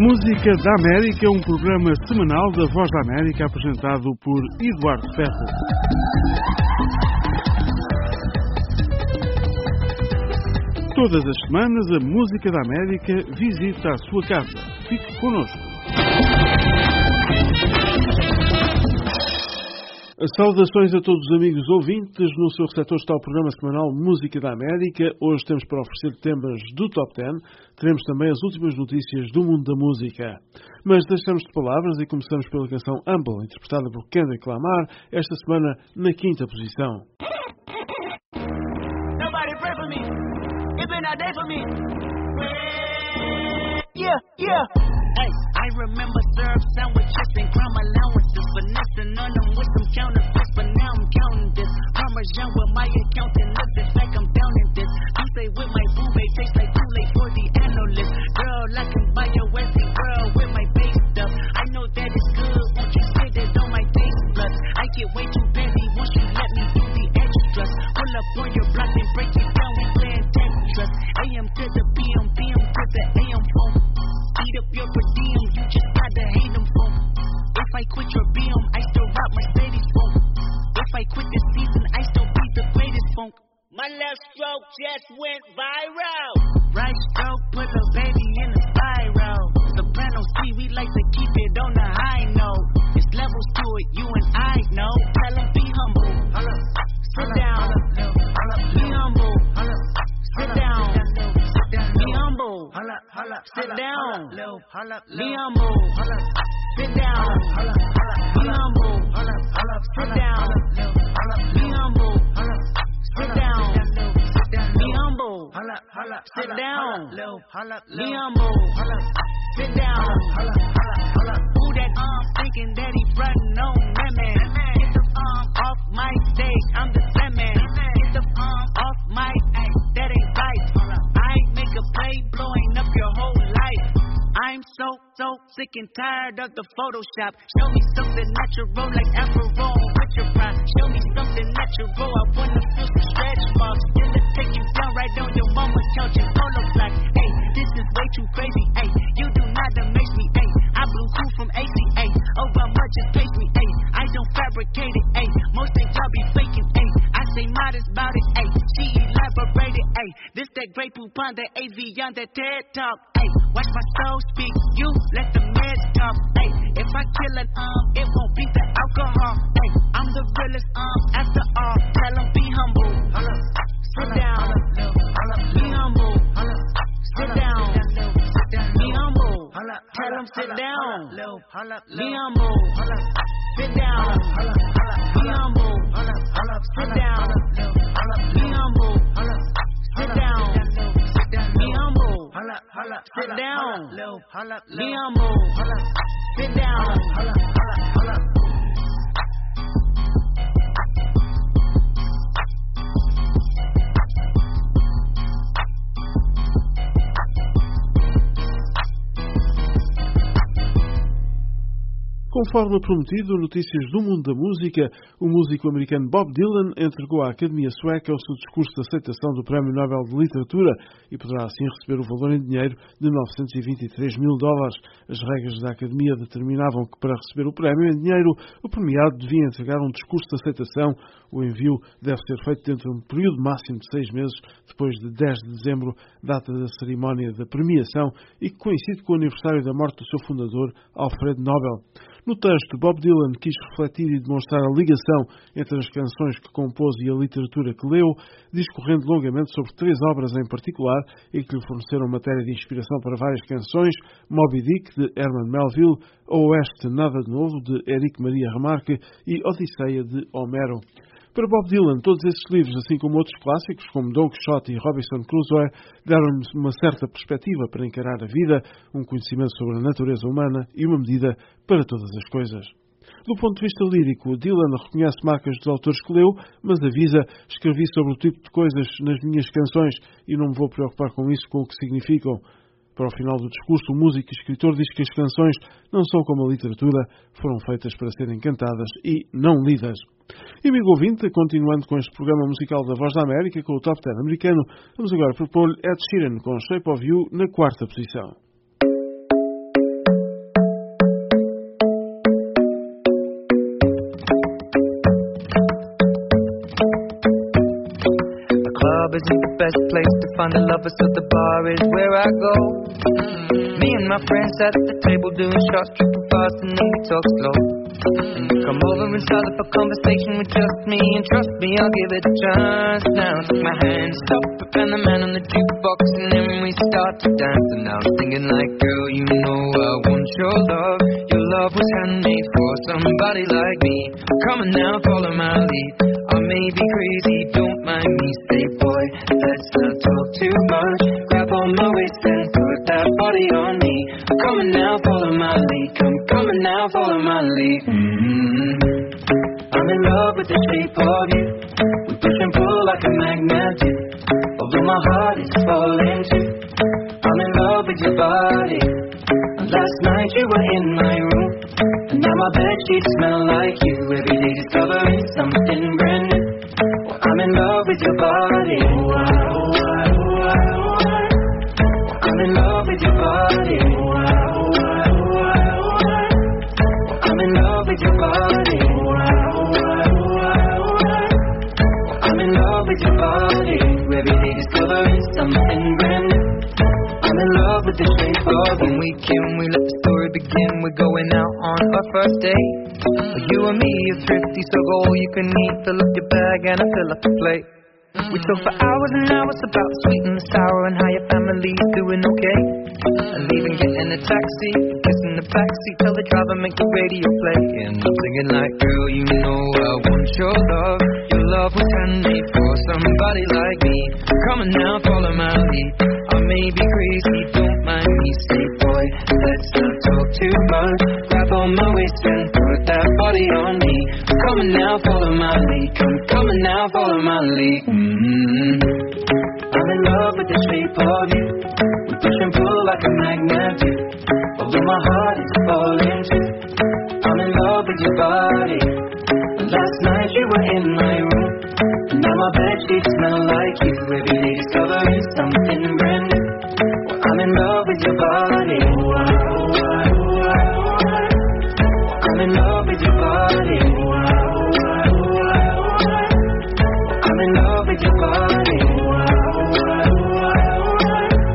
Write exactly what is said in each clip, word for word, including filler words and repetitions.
Música da América, um programa semanal da Voz da América apresentado por Eduardo Ferro. Todas as semanas a Música da América visita a sua casa. Fique connosco. Saudações a todos os amigos ouvintes. No seu receptor está o programa semanal Música da América. Hoje temos para oferecer temas do Top dez. Teremos também as últimas notícias do mundo da música. Mas deixamos de palavras e começamos pela canção Humble, interpretada por Kendrick Lamar, esta semana na quinta posição. Nobody pray for me. It's been a day for me. Yeah, yeah. Hey, I remember syrup sandwiches and crime allowances, finessing on them with some counterfeits, but now I'm counting this. Parmesan with my accountant, looks like I'm down in this. You say with my boo babe, tastes like Kool-Aid for the analyst. Girl, I can buy your Westie world with my base stuff. I know that it's good, won't you sit it on my taste buds? I get way too busy, won't you let me do the extras? Pull up on your block and break it down, we playing Tetris. A M to the P M, P M to the A M phone. Eat up your per diem, you just gotta hate them for. If I quit your B M, I still rock Mercedes funk. If I quit this season, I still be the greatest funk. My left stroke just went viral. Right stroke put a baby in a spiral. Soprano C, we like to keep it on the high note. There's levels to it, you and I know. Tell them be humble. Sit down. Be humble. Sit down. Be humble. Sit down. Be humble. Sit down. Be humble. Sit down. Be humble. Sit down. Be humble. Sit down. Be humble. Sit down. Who that um thinking that he frontin' on that man? Get the um off my stage, I'm the same man. Get the um off my ay, that ain't right. I make a play blowing up your whole life. I'm so, so sick and tired of the Photoshop. Show me something natural like Afro with your pride. Show me something natural, I wanna feel some stretch marks. Till it take you down right on your mama's couch in polo black. Hey, this is way too crazy, hey. You do not amaze me, hey. I blew cool from A C A. Oh, how much it pays me, hey. I don't fabricate it, hey. Most things y'all be faking, hey. I say modest about it, hey. She elaborated, hey. This that great poop on the A V on that TED Talk, hey. Watch my soul speak, you let the meds talk, hey. If I kill an um, it won't be the alcohol, hey. I'm the realest um, after all. Tell them be humble. Sit down. Be humble. Sit down. Be humble. Tell them sit down. Be humble. Sit down. Be humble. Sit down. Be humble. Sit down. Be humble. Sit down. Be humble. Sit down. Conforme prometido, notícias do mundo da música, o músico americano Bob Dylan entregou à Academia Sueca o seu discurso de aceitação do Prémio Nobel de Literatura e poderá assim receber o valor em dinheiro de novecentos e vinte e três mil dólares. As regras da Academia determinavam que para receber o prémio em dinheiro, o premiado devia entregar um discurso de aceitação. O envio deve ser feito dentro de um período máximo de seis meses, depois de dez de dezembro, data da cerimónia da premiação, e que coincide com o aniversário da morte do seu fundador, Alfred Nobel. No texto, Bob Dylan quis refletir e demonstrar a ligação entre as canções que compôs e a literatura que leu, discorrendo longamente sobre três obras em particular e que lhe forneceram matéria de inspiração para várias canções: Moby Dick, de Herman Melville, O Oeste Nada de Novo, de Éric Maria Remarque e Odisseia, de Homero. Para Bob Dylan, todos esses livros, assim como outros clássicos, como Don Quixote e Robinson Crusoe, deram-nos uma certa perspectiva para encarar a vida, um conhecimento sobre a natureza humana e uma medida para todas as coisas. Do ponto de vista lírico, Dylan reconhece marcas dos autores que leu, mas avisa: escrevi sobre o tipo de coisas nas minhas canções e não me vou preocupar com isso, com o que significam. Para o final do discurso, o músico e escritor diz que as canções não são como a literatura, foram feitas para serem cantadas e não lidas. E, amigo ouvinte, continuando com este programa musical da Voz da América, com o Top dez americano, vamos agora propor-lhe Ed Sheeran com Shape of You na quarta posição. isn't the best place to find a lover, so the bar is where I go. Mm-hmm. Me and my friends sat at the table doing shots, tripping fast, and then we talk slow. And you come over and start up a conversation with just me, and trust me, I'll give it a chance. Now take my hand, stop it, and the man on the jukebox, and then we start to dance. And now I'm thinking like, girl, you know I want your love. Your love was handmade for somebody like me. Come on now, follow my lead. I may be crazy, don't mind me. Say, boy, let's not talk too much. Grab on my waist and put that body on me. Come on now, follow my lead. Come, come on now, follow my lead. Mm-hmm. I'm in love with the shape of you. We push and pull like a magnet do. Although my heart is falling too. I'm in love with your body. Last night you were in my room, and now my bedsheets smell like you. Every day discovering something brand new. Well, I'm in love with your body. Oh, I, oh, I, oh, I, oh, I. I'm in love with your body. Oh, I, oh, I, oh, I, oh, I. I'm in love with your body. Oh, I, oh, I, oh, I, oh, I. I'm in love with your body. Every day discovering something brand new. I'm in love with the shape of when we can, we let the story begin. We're going out on our first date. You and me are thrifty, so go all you can eat. Fill up your bag and I fill up the plate. We talk for hours and hours about the sweet and the sour and how your family's doing okay. And even getting a taxi, kissing the backseat, tell the driver make the radio play. And I'm singing like, girl, you know I want your love. Your love was handmade for somebody like me. Come on now, follow my lead. I may be crazy, don't mind me. Say, boy, let's not talk too much. Grab on my waist and put that body on me. Come on now, follow my lead. Come, come on now, follow my lead. Mm-hmm. I'm in love with the shape of you. We push and pull like a magnet do. Although my heart is falling too. I'm in love with your body. Last night you were in my room, and now my bedsheets smell like you. Every day discovering something brand new. Well, I'm in love with your body. Oh, I, oh, I, oh, I, oh, I. I'm in love with your body. Oh, I, oh, I, oh, I, oh, I. I'm in love with your body. Oh, I, oh, I, oh, I, oh,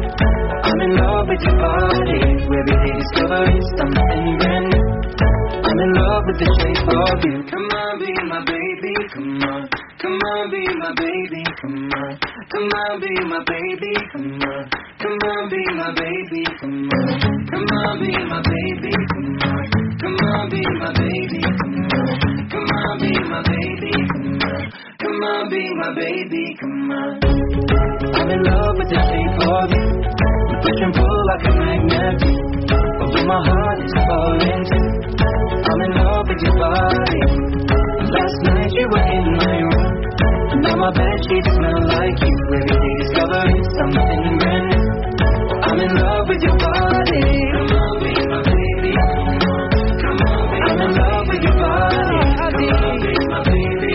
I. I'm in love with your body. Every day discovering something brand new. I'm in love with the shape of you. Come on, be my baby, come on. Come on, be my baby, come on. Come on, be my baby, come on. Come on, be my baby, come on. Come on, be my baby, come on. Come on, be my baby, come on. Come on, be my baby, come on. Come on, be my baby, come on. I'm in love with the shape of you. We push and pull like a magnet do. Although my heart is falling too. I'm in love with your body. Last night you were in my room, and now my bedsheets smell like you. Every day discovering something brand new. I'm in love with your body. Come on, be my baby. Come on, be I'm in love with your body. Come on, be my baby.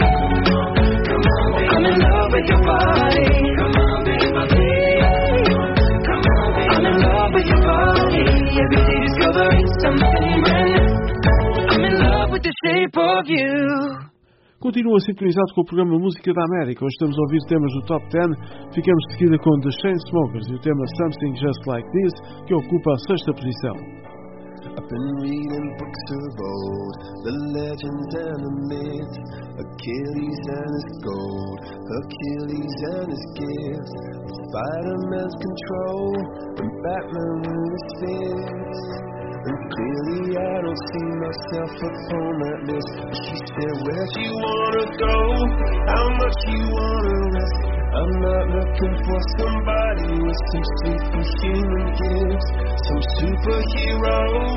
Come on, be I'm in love with your body. Come on, be my baby. Come on, be I'm in love with your body. Every day discovering something brand new. I'm in love with the shape of you. Continua sintonizado com o programa Música da América. Hoje estamos a ouvir temas do Top dez. Ficamos de seguida com The Chainsmokers e o tema Something Just Like This, que ocupa a sexta posição. I've been reading books of old, the legends and the myths, Achilles and his gold, Achilles and his gifts, Spider-Man's control, and Batman with his fists. And clearly I don't see myself upon that list. But she said, where'd you wanna go? How much you wanna risk? I'm not looking for somebody with some superhuman gifts, some superhero,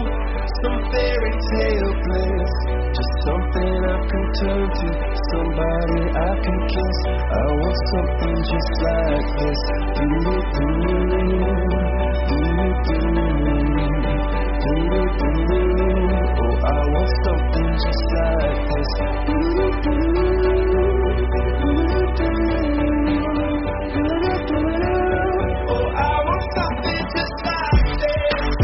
some fairy tale bliss. Just something I can turn to, somebody I can kiss. I want something just like this. Do-do-do, do-do-do. Oh, I want something just like this. Oh, I want something just like this.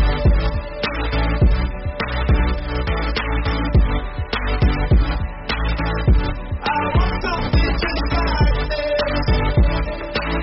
I want something just like this.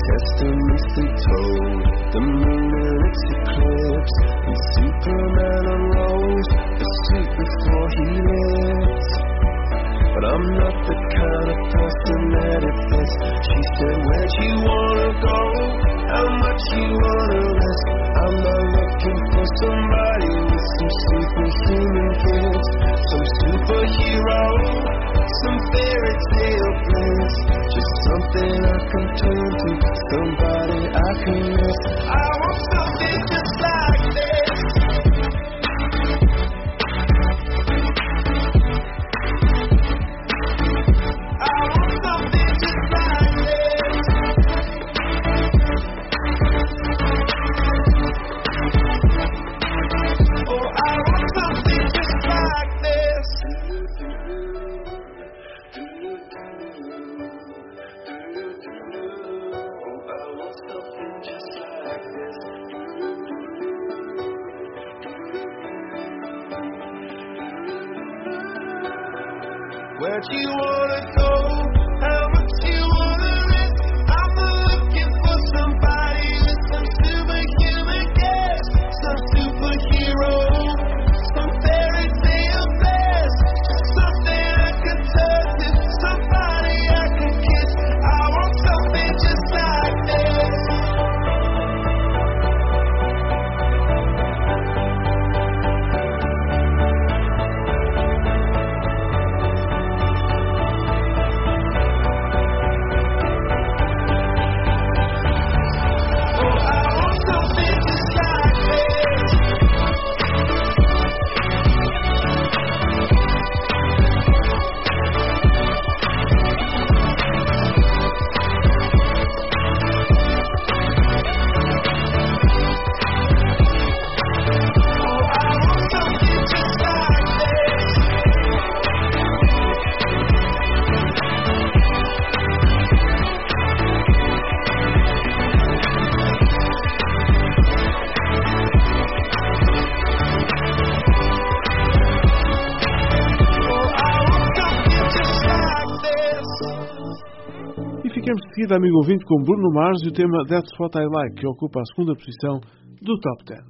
testaments they told, the moon and its eclipse, and Superman unrolls the suit before he lives. But I'm not the kind of person that it fits. She said, where'd you wanna go? How much you wanna risk? I'm not looking for somebody with some superhuman gifts, some superhero, some fairy tale bliss. Just something I can turn to, somebody I can miss. I want something just like this. I want something just like this. Oh, I want something just like this. Where'd you wanna go? How much you wanna risk? I'm looking for somebody with some superhuman gifts, some superhero, some fairy tale bliss. Just something I can touch to, somebody I can kiss. I want something just like this. Ficamos de seguida, amigo ouvinte, com Bruno Mars e o tema That's What I Like, que ocupa a segunda posição do Top dez.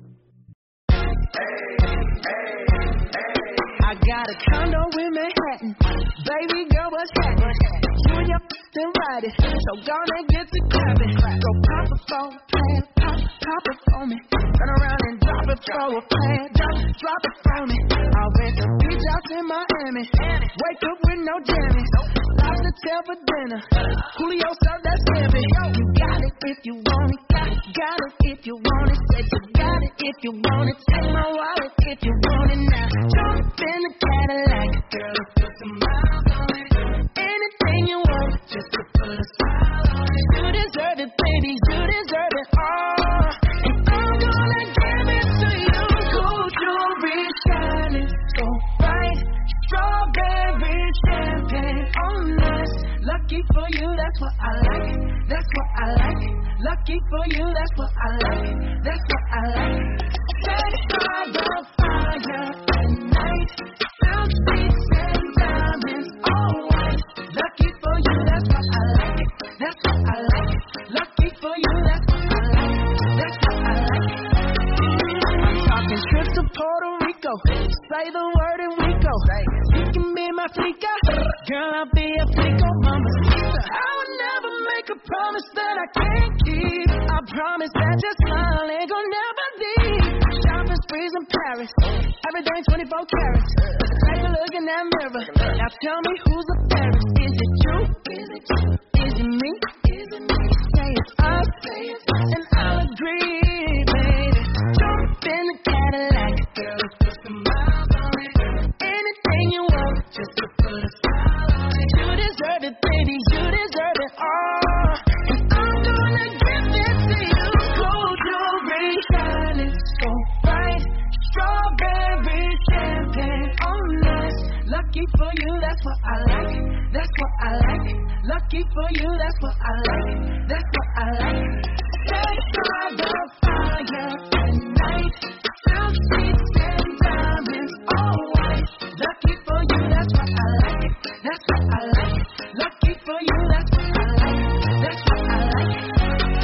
I got a condo in Manhattan. Baby girl, what's happening? You and your f***ing ride it. So gonna get to clapping. Go pop a phone, plan, pop, pop it for me. Turn around and drop it for a plan. Drop, drop it for me. I'll rent the beach house in Miami. Wake up with no jammies. Lobster tail for dinner. Julio served that scampi. You got it if you want it. Got, got it if you want it. Said you got it if you want it. Take my wallet if you want it now. Jump in the Cadillac, girl, put some miles on it. Anything you want, just to put a smile on it. You deserve it, baby, you deserve it all. And I'm gonna give it to you. Gold jewelry shining so bright. Strawberry champagne on us. Lucky for you, that's what I like. That's what I like. Lucky for you, that's what I like. That's what I like. Set by the fire at night. Sound sweets and diamonds, all white. Lucky for you, that's what I like. That's what I like. Lucky for you, that's what I like. That's what I like. I'm talking trips to Puerto Rico. Say the word and we go. You can be my flica. Girl, I'll be a flico, mamacita. I would never make a promise that I can't keep. I promise that your smile ain't gonna never leave. Shopping sprees in Paris. Everything twenty-four carats. Take a look in that mirror. Now tell me who's the fairest. Is it you? Is it you? Is it me? Is it me? Say it's us. Say it's us. And I'll agree, baby. Jump in the Cadillac. Girl, put some miles on it. Anything you want, just to put a smile on it. You deserve it, baby. You deserve it all. And I'm gonna give it to you. Gold jewelry shining so bright. Strawberry champagne on us. Lucky for you, that's what I like. That's what I like. Lucky for you, that's what I like. That's what I like. Set by the fire at night. Sound sweets and diamonds, all white. Lucky for you, that's what I like. That's what I like. Lucky for you, that's what I like. That's what I like.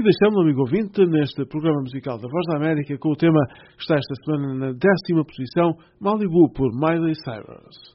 E deixamos, amigo ouvinte, neste programa musical da Voz da América com o tema que está esta semana na décima posição, Malibu, por Miley Cyrus.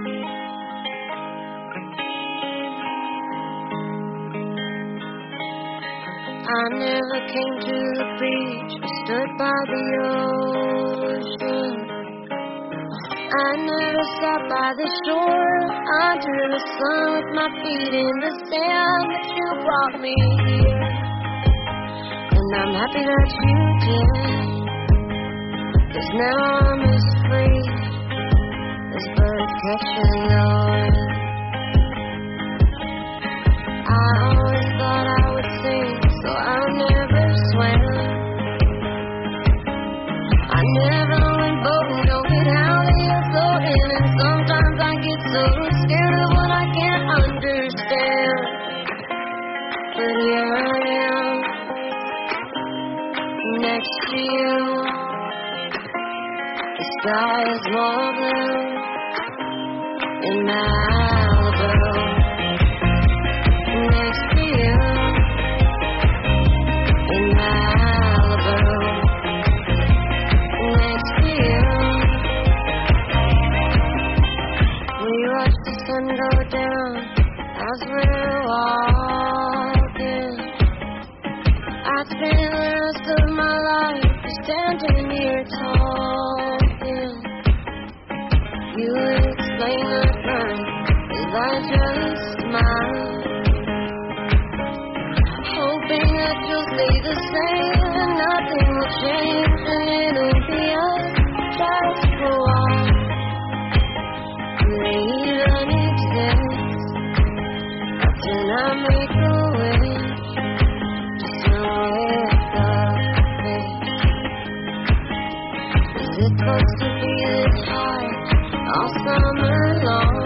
I never came to the beach, I stood by the ocean. I never sat by the shore under the sun with my feet in the sand, but you brought me here, and I'm happy that you did, 'cause now I'm as free as birds catching the wind. I always thought I would sing, so I never swam. I never went boating, don't get how they are floating, and sometimes I get so scared of what I can't understand. But here I am, next to you. The sky is more blue in Malibu. Next to you. In Malibu, next to you. We watch the sun go down as we're walking. I spend the rest of my life standing here talking. You explain the fun as I just smile, hoping that you'll stay the same and nothing will change, and it'll be us just for a while. They even exist. How can I make a wish just to wake up? Is it supposed to be this high all summer long?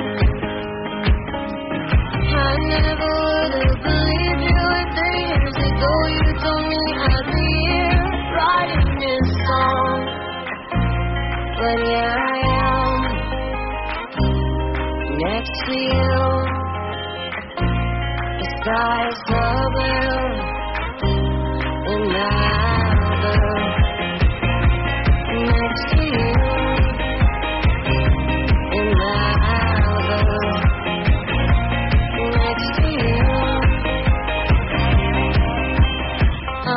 I never would have believed you if three years ago you told me I'd be here writing this song. But here I am, next to you. The sky's so blue in Malibu. Next to you in Malibu. Next to you. Ah,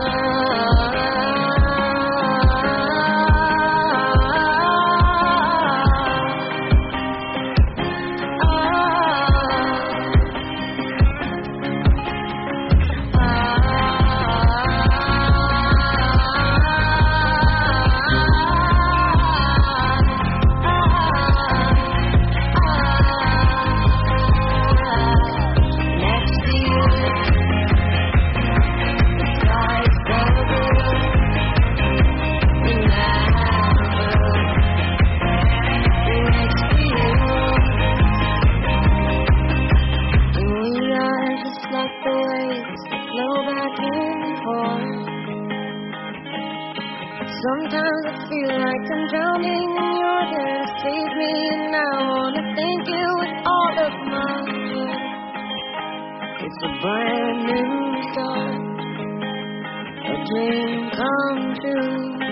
sometimes I feel like I'm drowning and you're there to save me, and I wanna thank you with all of my heart. It's a brand new start, a dream come true.